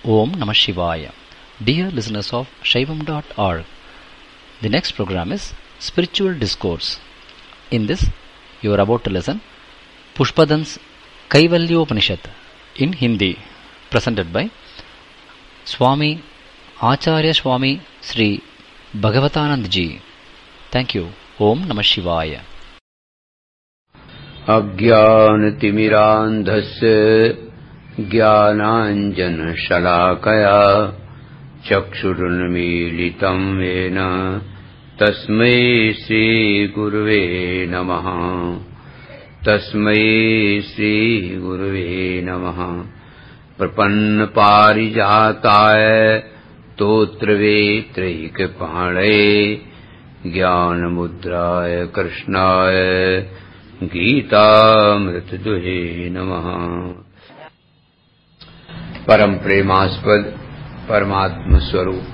Om Namah Shivaya. Dear listeners of Shaivam.org, the next program is Spiritual Discourse. In this, you are about to listen Pushpadan's Kaivalyopanishad in Hindi, presented by Swami Acharya Swami Sri Bhagavatanand Ji. Thank you. Om Namah Shivaya. अज्ञानतिमिरान्धस्य ज्ञानाञ्जनशलाकया चक्षुरुन्मीलितं येन तस्मै श्रीगुरुवे नमः। तस्मै श्रीगुरुवे नमः। प्रपन्नपारिजाताय स्तोत्रवेत्रैकपाणये ज्ञानमुद्राय कृष्णाय गीतामृतदुहे नमः। परम प्रेमास्पद परमात्म स्वरूप।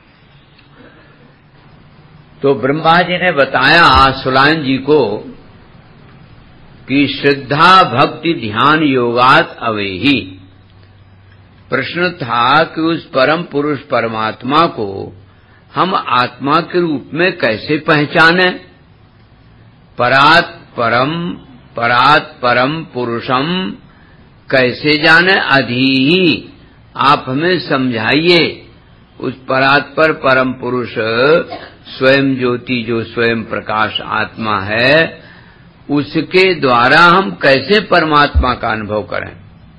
तो ब्रह्मा जी ने बताया सुलायन जी को कि श्रद्धा भक्ति ध्यान योगात अवेही। प्रश्न था कि उस परम पुरुष परमात्मा को हम आत्मा के रूप में कैसे पहचाने। परात परम पुरुषम कैसे जाने अधीही। आप हमें समझाइए। उस परात पर परम पुरुष स्वयं ज्योति जो स्वयं प्रकाश आत्मा है, उसके द्वारा हम कैसे परमात्मा का अनुभव करें।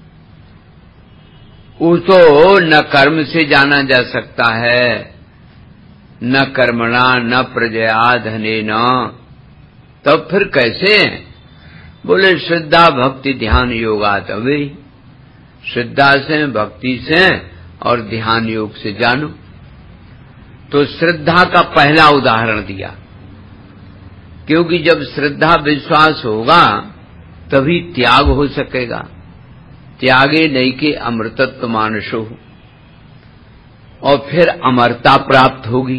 उसको न कर्म से जाना जा सकता है, न कर्मणा न प्रजया धनेन। तब फिर कैसे? बोले श्रद्धा भक्ति ध्यान योगात अवे। श्रद्धा से भक्ति से और ध्यान योग से जानो। तो श्रद्धा का पहला उदाहरण दिया, क्योंकि जब श्रद्धा विश्वास होगा तभी त्याग हो सकेगा। त्यागे नहीं के अमृतत्व मानसो, और फिर अमरता प्राप्त होगी।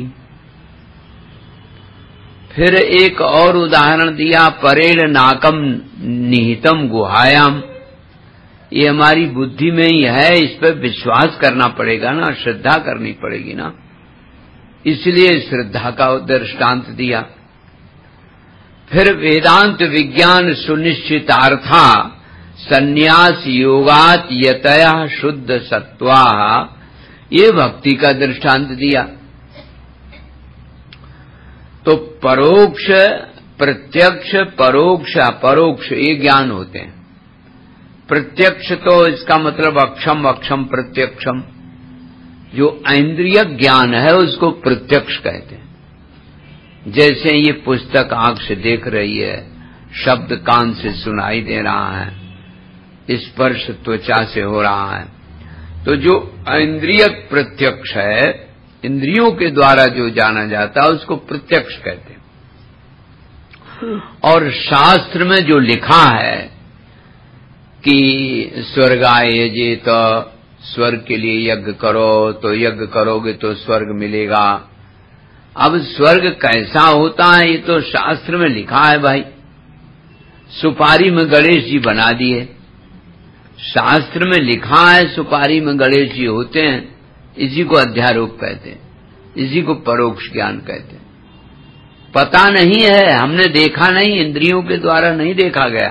फिर एक और उदाहरण दिया, परेण नाकम निहितम गुहायाम। ये हमारी बुद्धि में ही है, इस पर विश्वास करना पड़ेगा ना, श्रद्धा करनी पड़ेगी ना। इसलिए श्रद्धा का दृष्टांत दिया। फिर वेदांत विज्ञान सुनिश्चितार्था संन्यास योगात यतया शुद्ध सत्वा, ये भक्ति का दृष्टांत दिया। तो परोक्ष प्रत्यक्ष परोक्ष अपरोक्ष ये ज्ञान होते हैं। प्रत्यक्ष तो इसका मतलब अक्षम अक्षम प्रत्यक्षम, जो इंद्रिय ज्ञान है उसको प्रत्यक्ष कहते हैं। जैसे ये पुस्तक आंख से देख रही है, शब्द कान से सुनाई दे रहा है, स्पर्श त्वचा से हो रहा है। तो जो इंद्रिय प्रत्यक्ष है, इंद्रियों के द्वारा जो जाना जाता है उसको प्रत्यक्ष कहते हैं। और शास्त्र में जो लिखा है कि स्वर्गाय यजेत, स्वर्ग के लिए यज्ञ करो, तो यज्ञ करोगे तो स्वर्ग मिलेगा। अब स्वर्ग कैसा होता है ये तो शास्त्र में लिखा है भाई। सुपारी में गणेश जी बना दिए, शास्त्र में लिखा है सुपारी में गणेश जी होते हैं। इसी को अध्यारोप कहते हैं, इसी को परोक्ष ज्ञान कहते हैं। पता नहीं है, हमने देखा नहीं, इंद्रियों के द्वारा नहीं देखा गया।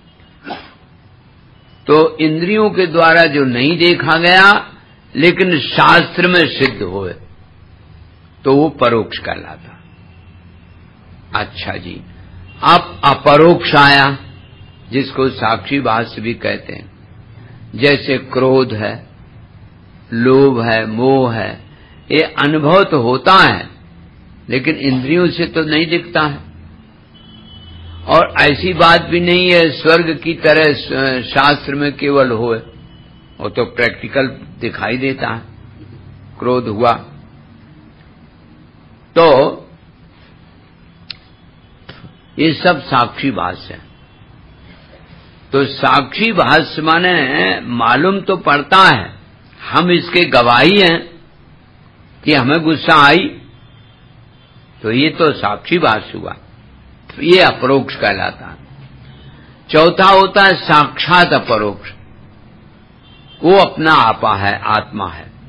तो इंद्रियों के द्वारा जो नहीं देखा गया लेकिन शास्त्र में सिद्ध होए तो वो परोक्ष कहलाता। अच्छा जी, अब अपरोक्ष आया, जिसको साक्षी भाष्य भी कहते हैं। जैसे क्रोध है, लोभ है, मोह है, ये अनुभव तो होता है लेकिन इंद्रियों से तो नहीं दिखता है। और ऐसी बात भी नहीं है स्वर्ग की तरह शास्त्र में केवल होए, वो तो प्रैक्टिकल दिखाई देता है। क्रोध हुआ तो ये सब साक्षी भाष्य है। तो साक्षी भाष्य माने मालूम तो पड़ता है, हम इसके गवाही हैं कि हमें गुस्सा आई, तो ये तो साक्षी भाष्य हुआ, ये अपरोक्ष कहलाता है। चौथा होता है साक्षात अपरोक्ष, वो अपना आपा है, आत्मा है।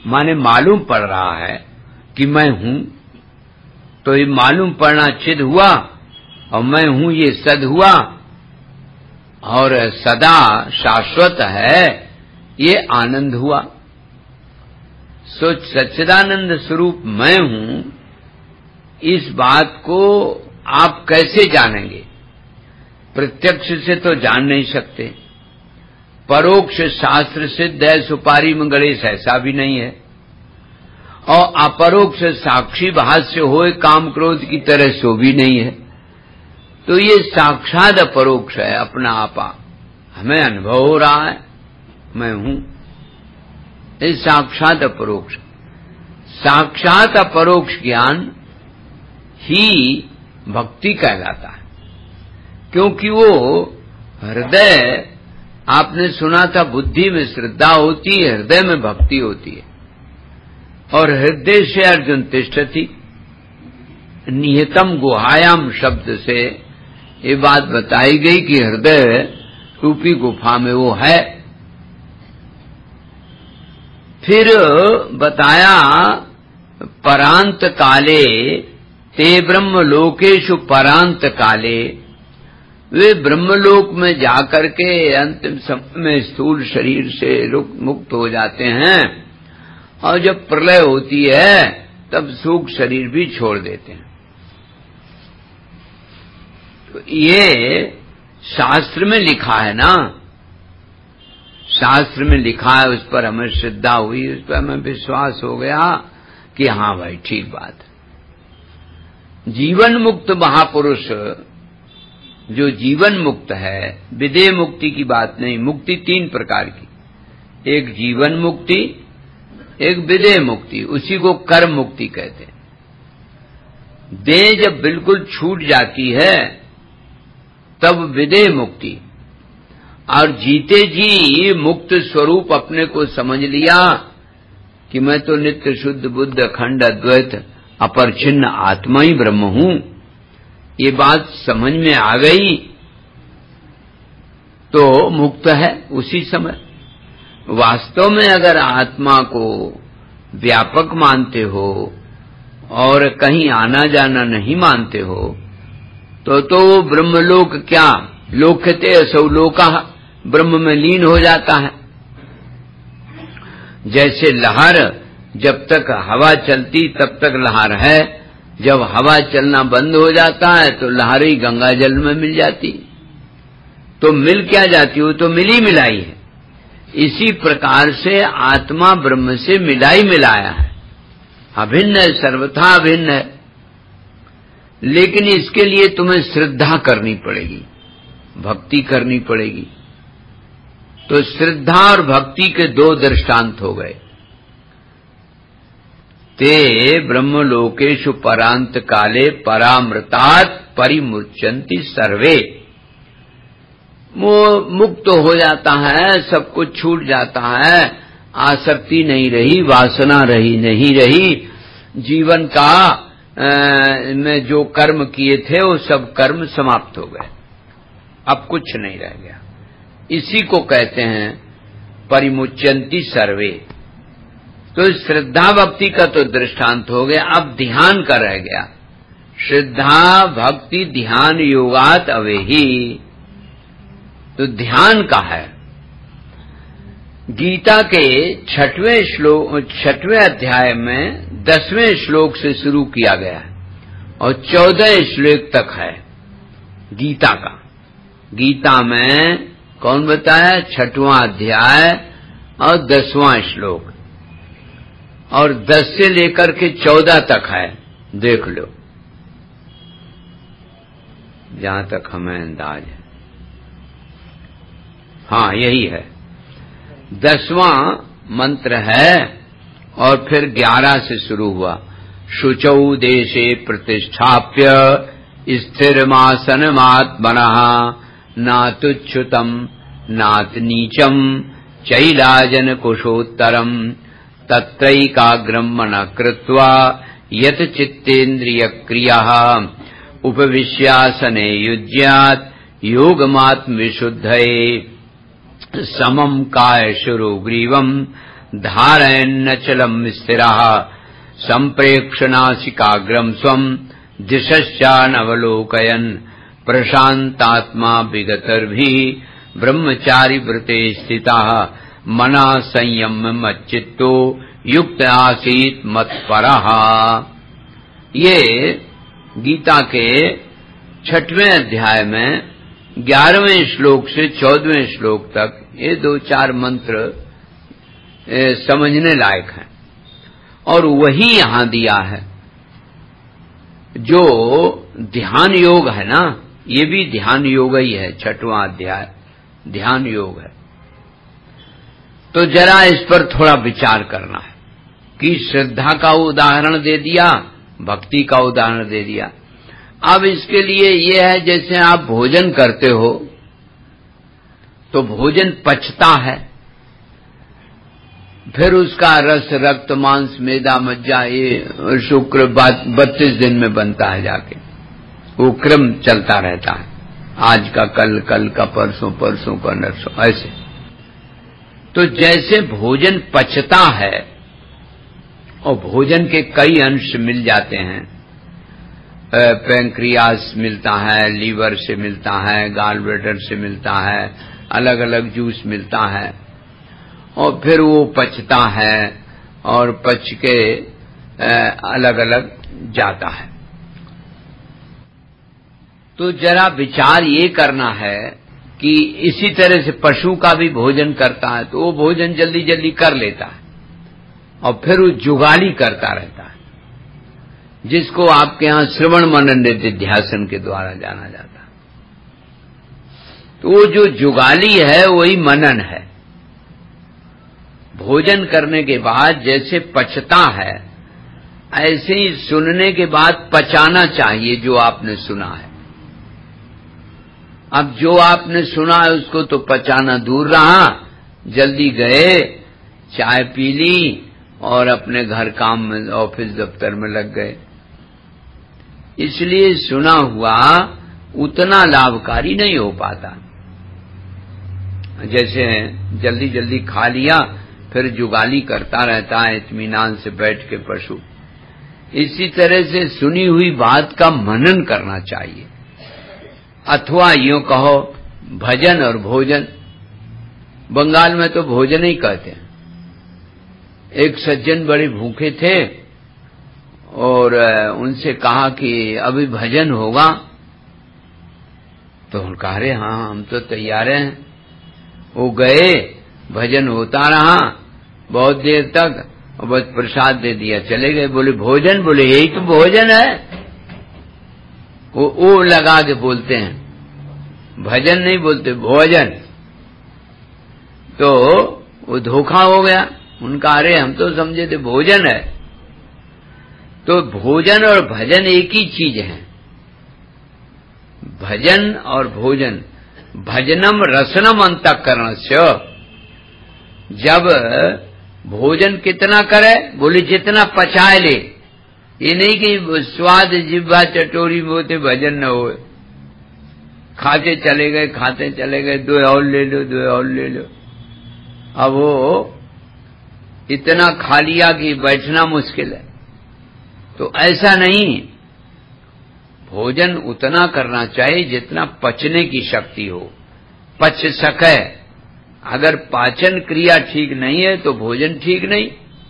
माने मालूम पड़ रहा है कि मैं हूं, तो ये मालूम पड़ना चिद हुआ और मैं हूं ये सद हुआ, और सदा शाश्वत है ये आनंद हुआ। सो सच्चिदानंद स्वरूप मैं हूं, इस बात को आप कैसे जानेंगे? प्रत्यक्ष से तो जान नहीं सकते। परोक्ष शास्त्र सिद्ध है, सुपारी में गणेश ऐसा भी नहीं है, और अपरोक्ष साक्षी भाष्य होए काम क्रोध की तरह सो भी नहीं है। तो ये साक्षात अपरोक्ष है, अपना आपा हमें अनुभव हो रहा है मैं हूं, ये साक्षात अपरोक्ष। साक्षात अपरोक्ष ज्ञान ही भक्ति कहलाता है, क्योंकि वो हृदय, आपने सुना था बुद्धि में श्रद्धा होती है, हृदय में भक्ति होती है, और हृदय से अर्जुन तिष्ठति, निहितम गुहायाम शब्द से ये बात बताई गई कि हृदय रूपी गुफा में वो है। फिर बताया परांत काले ते ब्रह्म लोकेशु परांत काले, वे ब्रह्मलोक में जाकर के अंतिम समय में स्थूल शरीर से मुक्त हो जाते हैं, और जब प्रलय होती है तब सूक्ष्म शरीर भी छोड़ देते हैं। तो ये शास्त्र में लिखा है ना, शास्त्र में लिखा है, उस पर हमें श्रद्धा हुई, उस पर हमें विश्वास हो गया कि हाँ भाई ठीक बात है। जीवन मुक्त महापुरुष जो जीवन मुक्त है, विदेह मुक्ति की बात नहीं, मुक्ति तीन प्रकार की, एक जीवन मुक्ति, एक विदेह मुक्ति, उसी को कर्म मुक्ति कहते हैं। देह जब बिल्कुल छूट जाती है तब विदेह मुक्ति, और जीते जी मुक्त स्वरूप अपने को समझ लिया कि मैं तो नित्य शुद्ध बुद्ध अखंड अद्वैत अपरिच्छिन्न आत्मा ही ब्रह्म हूं, ये बात समझ में आ गई तो मुक्त है उसी समय। वास्तव में अगर आत्मा को व्यापक मानते हो और कहीं आना जाना नहीं मानते हो तो वो ब्रह्मलोक क्या लोकते असौ लोका, ब्रह्म में लीन हो जाता है। जैसे लहर जब तक हवा चलती तब तक लहर है, जब हवा चलना बंद हो जाता है तो लहर ही गंगा जल में मिल जाती, तो मिल क्या जाती, वो तो मिली मिलाई है। इसी प्रकार से आत्मा ब्रह्म से मिलाई मिलाया है, अभिन्न है, सर्वथा अभिन्न है। लेकिन इसके लिए तुम्हें श्रद्धा करनी पड़ेगी, भक्ति करनी पड़ेगी। तो श्रद्धा और भक्ति के दो दृष्टांत हो गए। ते ब्रह्मलोकेषु परांत काले परामृतात् परिमुच्यन्ति सर्वे, वो मुक्त हो जाता है, सब कुछ छूट जाता है, आसक्ति नहीं रही, वासना रही नहीं रही, जीवन का में जो कर्म किए थे वो सब कर्म समाप्त हो गए, अब कुछ नहीं रह गया। इसी को कहते हैं परिमुच्यन्ति सर्वे। तो श्रद्धा भक्ति का तो दृष्टांत हो गया, अब ध्यान का रह गया। श्रद्धा भक्ति ध्यान योगात अवेही, तो ध्यान का है। गीता के 6वें अध्याय में 10वें श्लोक से शुरू किया गया है और 14 श्लोक तक है गीता का। गीता में कौन बताया? 6वां अध्याय और 10वां श्लोक, और 10 से लेकर के 14 तक है, देख लो जहां तक हमें अंदाज है। हाँ यही है, 10वां मंत्र है और फिर 11 से शुरू हुआ। शुचौ देशे प्रतिष्ठाप्य स्थिरमासनमात्मनः नातुच्युतम नात नीचम चैलाजन कुशोत्तरम तत्रैकाग्रम मनः कृत्वा यत चित्तेन्द्रिय क्रियाः उपविश्यासने युज्यात् योगमात्म विशुद्धये समम काय शुरो ग्रीवम धारयन्नचलम् स्थिरः सम्प्रेक्ष्य नासिकाग्रम् स्वम् दिशश्चानवलोकयन् प्रशान्तात्मा विगतर्भिः ब्रह्मचारी व्रते स्थितः मनः संयम्य मच्चित्तो युक्त आसीत् मत्परः। ये गीता के 6वें अध्याय में 11वें श्लोक से 14वें श्लोक तक ये 2-4 मंत्र समझने लायक हैं और वही यहां दिया है। जो ध्यान योग है ना, ये भी ध्यान योग ही है। 6वां अध्याय ध्यान योग है। तो जरा इस पर थोड़ा विचार करना है कि श्रद्धा का उदाहरण दे दिया, भक्ति का उदाहरण दे दिया। अब इसके लिए ये है, जैसे आप भोजन करते हो तो भोजन पचता है, फिर उसका रस, रक्त, मांस, मेदा, मज्जा, ये शुक्र 32 दिन में बनता है जाके। वो क्रम चलता रहता है, आज का कल, कल का परसों, परसों का नरसों, ऐसे। तो जैसे भोजन पचता है और भोजन के कई अंश मिल जाते हैं, पैंक्रियास मिलता है, लीवर से मिलता है, गाल ब्लैडर से मिलता है, अलग अलग जूस मिलता है और फिर वो पचता है और पच के अलग अलग जाता है। तो जरा विचार ये करना है कि इसी तरह से पशु का भी भोजन करता है तो वो भोजन जल्दी जल्दी कर लेता है और फिर वो जुगाली करता रहता है, जिसको आपके यहां श्रवण मनन निधिध्यासन के द्वारा जाना जाता है। तो वो जो जुगाली है वही मनन है। भोजन करने के बाद जैसे पचता है, ऐसे ही सुनने के बाद पचाना चाहिए जो आपने सुना है। अब जो आपने सुना है उसको तो पचाना दूर रहा, जल्दी गए, चाय पी ली और अपने घर काम में, ऑफिस दफ्तर में लग गए। इसलिए सुना हुआ उतना लाभकारी नहीं हो पाता। जैसे जल्दी जल्दी खा लिया फिर जुगाली करता रहता है इत्मीनान से बैठ के पशु, इसी तरह से सुनी हुई बात का मनन करना चाहिए। अथवा यूं कहो भजन और भोजन, बंगाल में तो भोजन ही कहते हैं। एक सज्जन बड़े भूखे थे और उनसे कहा कि अभी भजन होगा, तो उन्होंने कहा अरे हाँ हम तो तैयार हैं। वो गए, भजन होता रहा बहुत देर तक और बस प्रसाद दे दिया, चले गए। बोले भोजन, बोले यही तो भोजन है। वो लगा के बोलते हैं, भजन नहीं बोलते, भोजन। तो वो धोखा हो गया। उनका अरे हम तो समझे थे भोजन है। तो भोजन और भजन एक ही चीज है। भजन और भोजन, भजनम रसनम अंतःकरणस्य। जब भोजन कितना करे, बोले जितना पचाए ले। ये नहीं कि स्वाद जिह्वा चटोरी बोते भजन न हो। खाते चले गए, खाते चले गए, 2 और ले लो, 2 और ले लो। अब वो इतना खा लिया कि बैठना मुश्किल है। तो ऐसा नहीं, भोजन उतना करना चाहिए जितना पचने की शक्ति हो, पच सके। अगर पाचन क्रिया ठीक नहीं है तो भोजन ठीक नहीं।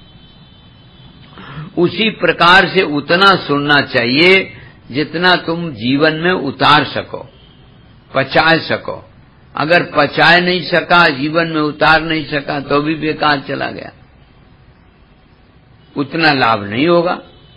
उसी प्रकार से उतना सुनना चाहिए जितना तुम जीवन में उतार सको, पचा सको। अगर पचाए नहीं सका, जीवन में उतार नहीं सका, तो भी बेकार चला गया, उतना लाभ नहीं होगा।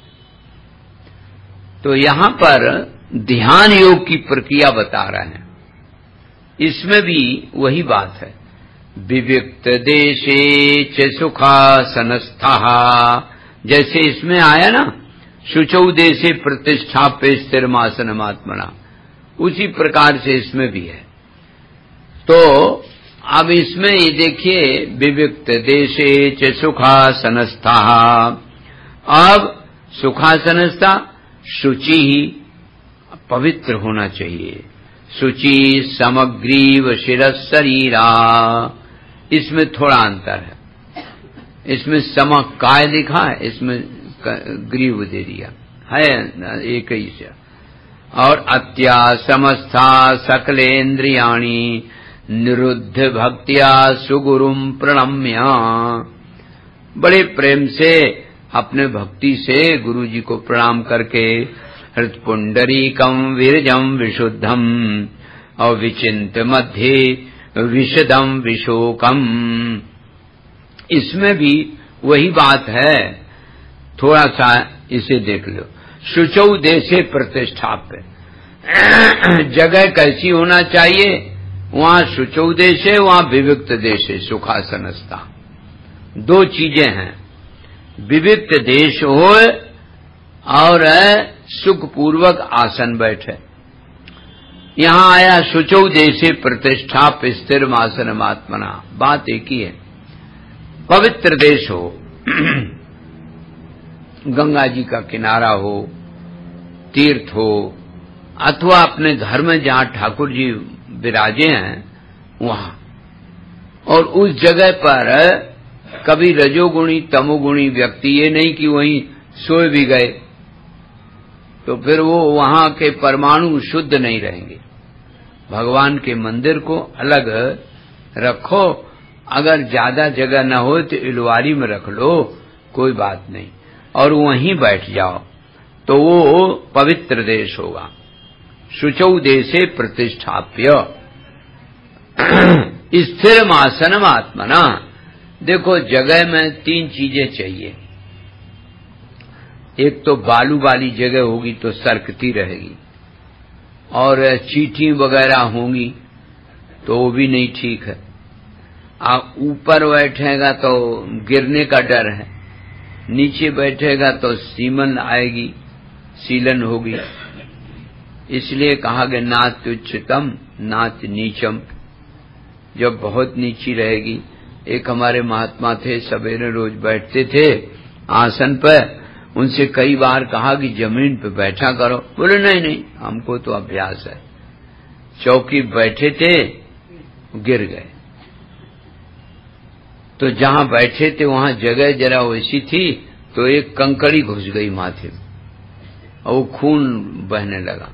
तो यहां पर ध्यान योग की प्रक्रिया बता रहे हैं। इसमें भी वही बात है, विविक्त देशे च सुखासनस्थः। जैसे इसमें आया ना, शुचौ देशे प्रतिष्ठाप्य स्थिरमासनमात्मना, उसी प्रकार से इसमें भी है। तो अब इसमें ये देखिए, विविक्त देशे च सुखासनस्थः। अब सुखासनस्था, शुचि ही पवित्र होना चाहिए। शुचि समग्रीव शिरः शरीरा, इसमें थोड़ा अंतर है। इसमें समकाय लिखा है, इसमें ग्रीव दे दिया है, एक ही से। और अत्या समस्ता सकलेन्द्रियाणि निरुद्ध भक्त्या सुगुरुम प्रणम्य, बड़े प्रेम से अपने भक्ति से गुरु जी को प्रणाम करके हृत्पुंडरीकम विरजम विशुद्धम और विचिंत मध्य विशदम विशोकम। इसमें भी वही बात है, थोड़ा सा इसे देख लो। शुचौ देशे प्रतिष्ठाप्य, जगह कैसी होना चाहिए? वहां शुचौ देश है, वहां विविक्त देश है, सुखासनस्था। दो चीजें हैं, विविक्त देश हो और सुखपूर्वक आसन बैठे। यहां आया शुचौ देशे प्रतिष्ठाप स्थिर आसन आत्मना, बात एक ही है। पवित्र देश हो, गंगा जी का किनारा हो, तीर्थ हो, अथवा अपने घर में जहां ठाकुर जी विराजे हैं वहां, और उस जगह पर कभी रजोगुणी तमोगुणी व्यक्ति, ये नहीं कि वहीं सोए भी गए तो फिर वो वहां के परमाणु शुद्ध नहीं रहेंगे। भगवान के मंदिर को अलग रखो, अगर ज्यादा जगह न हो तो इलवारी में रख लो, कोई बात नहीं, और वहीं बैठ जाओ तो वो पवित्र देश होगा। शुचौ देशे प्रतिष्ठाप्य स्थिर आसनम आत्मना। देखो जगह में तीन चीजें चाहिए, एक तो बालू वाली जगह होगी तो सरकती रहेगी, और चींटी वगैरह होंगी तो वो भी नहीं ठीक है। आप ऊपर बैठेगा तो गिरने का डर है, नीचे बैठेगा तो सीमन आएगी, सीलन होगी। इसलिए कहा गया नाच उच्चतम नाच नीचम, जब बहुत नीची रहेगी। एक हमारे महात्मा थे, सवेरे रोज बैठते थे आसन पर, उनसे कई बार कहा कि जमीन पे बैठा करो, बोले नहीं नहीं हमको तो अभ्यास है। चौकी बैठे थे, गिर गए। तो जहां बैठे थे वहां जगह जरा वैसी थी तो एक कंकड़ी घुस गई माथे में और वो खून बहने लगा,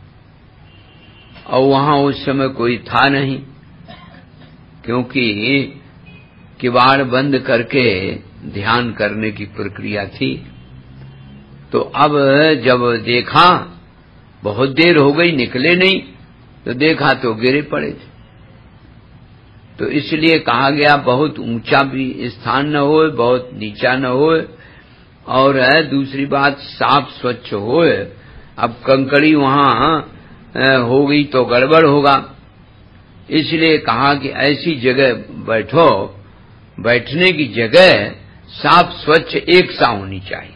और वहां उस समय कोई था नहीं, क्योंकि किवाड़ बंद करके ध्यान करने की प्रक्रिया थी। तो अब जब देखा बहुत देर हो गई, निकले नहीं, तो देखा तो गिरे पड़े थे। तो इसलिए कहा गया बहुत ऊंचा भी स्थान न हो, बहुत नीचा न हो, और दूसरी बात साफ स्वच्छ हो। अब कंकड़ी वहां हो गई तो गड़बड़ होगा, इसलिए कहा कि ऐसी जगह बैठो, बैठने की जगह साफ स्वच्छ एक सा होनी चाहिए।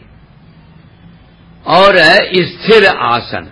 और स्थिर आसन,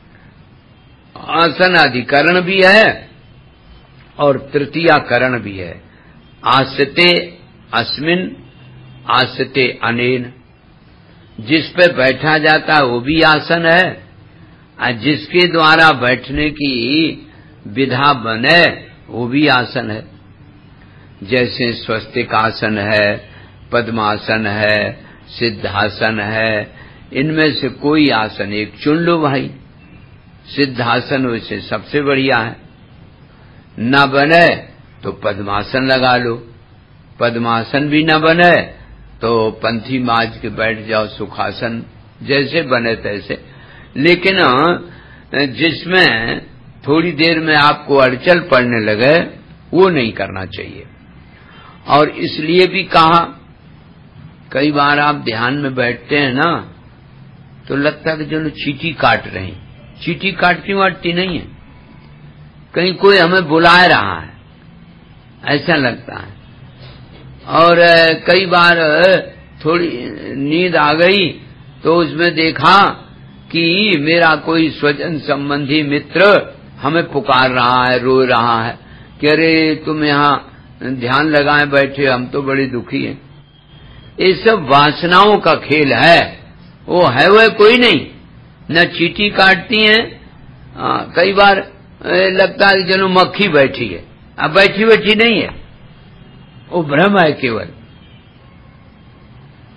आसन अधिकरण भी है और तृतीयाकरण भी है। आसते अस्मिन आसते अनेन, जिस पे बैठा जाता है वो भी आसन है, और जिसके द्वारा बैठने की विधा बने वो भी आसन है। जैसे स्वस्तिक आसन है, पद्मासन है, सिद्धासन है, इनमें से कोई आसन एक चुन लो भाई। सिद्धासन वैसे सबसे बढ़िया है, न बने तो पद्मासन लगा लो, पद्मासन भी न बने तो पंथी माज के बैठ जाओ, सुखासन, जैसे बने तैसे। लेकिन जिसमें थोड़ी देर में आपको अड़चल पड़ने लगे वो नहीं करना चाहिए। और इसलिए भी कहा, कई बार आप ध्यान में बैठते हैं ना तो लगता है कि जो चींटी काट रहे हैं, चींटी काटती वाटती नहीं है, कहीं कोई हमें बुला रहा है ऐसा लगता है। और कई बार थोड़ी नींद आ गई तो उसमें देखा कि मेरा कोई स्वजन संबंधी मित्र हमें पुकार रहा है, रो रहा है कि अरे तुम यहाँ ध्यान लगाए बैठे, हम तो बड़े दुखी हैं। ये सब वासनाओं का खेल है, वो है वह कोई नहीं, न चींटी काटती हैं। कई बार लगता है कि चलो मक्खी बैठी है, अब बैठी बैठी नहीं है, वो भ्रम है केवल।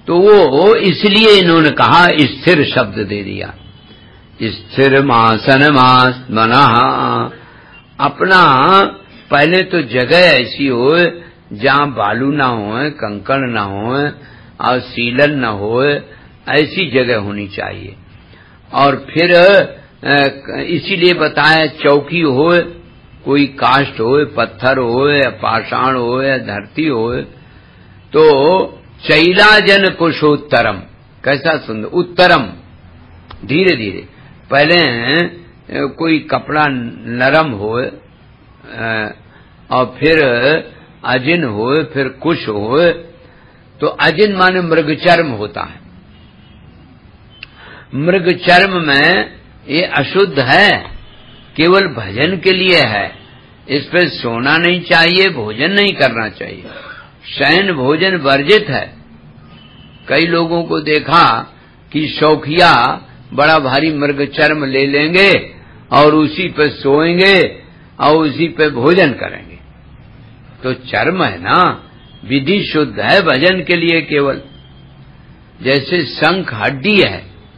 तो वो इसलिए इन्होंने कहा स्थिर शब्द दे दिया। स्थिर मासन मास मना, अपना पहले तो जगह ऐसी हो जहां बालू ना हो, कंकड़ ना हो और सीलन ना हो, ऐसी जगह होनी चाहिए। और फिर इसीलिए बताया चौकी हो, कोई काष्ठ हो, पत्थर हो, पाषाण हो, धरती हो। तो चैलाजन कुशोत्तरम, कैसा सुंदर, उत्तरम, धीरे धीरे, पहले कोई कपड़ा नरम हो और फिर अजिन हो, फिर कुश हो। तो अजिन माने मृगचर्म होता है। मृगचर्म में ये अशुद्ध है, केवल भजन के लिए है। इस पे सोना नहीं चाहिए, भोजन नहीं करना चाहिए, शयन भोजन वर्जित है। कई लोगों को देखा कि शौकिया बड़ा भारी मृगचर्म ले लेंगे और उसी पे सोएंगे और उसी पे भोजन करेंगे। तो चर्म है ना, विधि शुद्ध है भजन के लिए केवल। जैसे शंख हड्डी है,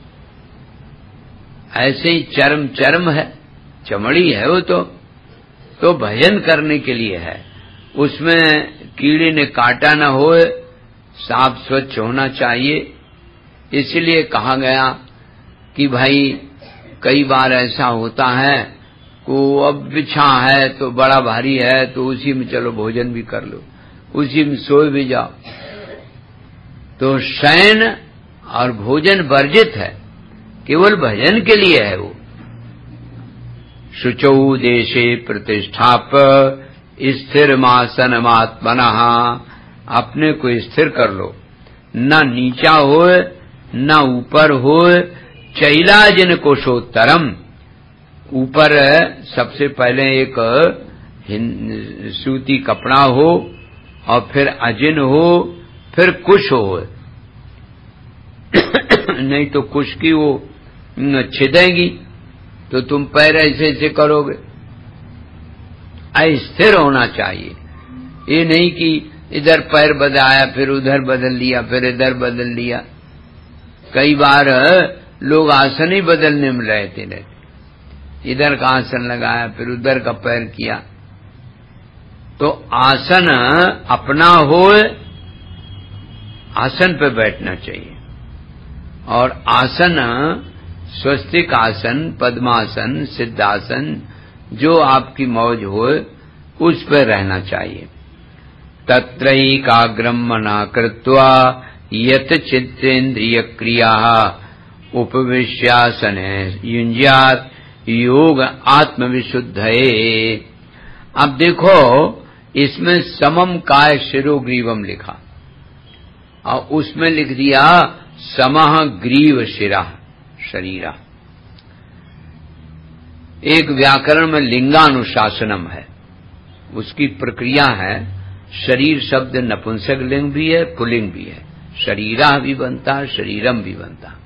ऐसे ही चर्म चर्म है, चमड़ी है वो तो भजन करने के लिए है। उसमें कीड़े ने काटा न हो, साफ स्वच्छ होना चाहिए। इसलिए कहा गया कि भाई कई बार ऐसा होता है को अब बिछा है तो बड़ा भारी है, तो उसी में चलो भोजन भी कर लो, उसी में सोए भी जाओ। तो शयन और भोजन वर्जित है, केवल भजन के लिए है वो। शुचौ देशे प्रतिष्ठाप स्थिर मासन मात्मना, अपने को स्थिर कर लो, न नीचा हो न ऊपर हो। चैलाजन कोशोत्तरम, ऊपर सबसे पहले एक सूती कपड़ा हो और फिर अजिन हो, फिर कुश हो। नहीं तो कुश की वो छिदेंगी तो तुम पैर ऐसे ऐसे करोगे। अस्थिर होना चाहिए। ये नहीं कि इधर पैर बदलाया फिर उधर बदल लिया फिर इधर बदल लिया। कई बार लोग आसन ही बदलने में रहते रहते, इधर का आसन लगाया फिर उधर का पैर किया। तो आसन अपना हो, आसन पे बैठना चाहिए। और आसन स्वस्तिक आसन, पद्मासन, सिद्धासन, जो आपकी मौज हो उस पर रहना चाहिए। तत्रैकाग्रम मना कृत्वा यत चित्तेन्द्रिय क्रिया उपविश्यासन युंज्यात योग आत्मविशुद्धये। अब देखो इसमें समम काय शिरोग्रीवम लिखा और उसमें लिख दिया समः ग्रीव शिरा शरीरा। एक व्याकरण में लिंगानुशासनम है, उसकी प्रक्रिया है। शरीर शब्द नपुंसक लिंग भी है, पुल्लिंग भी है। शरीरा भी बनता, शरीरम भी बनता।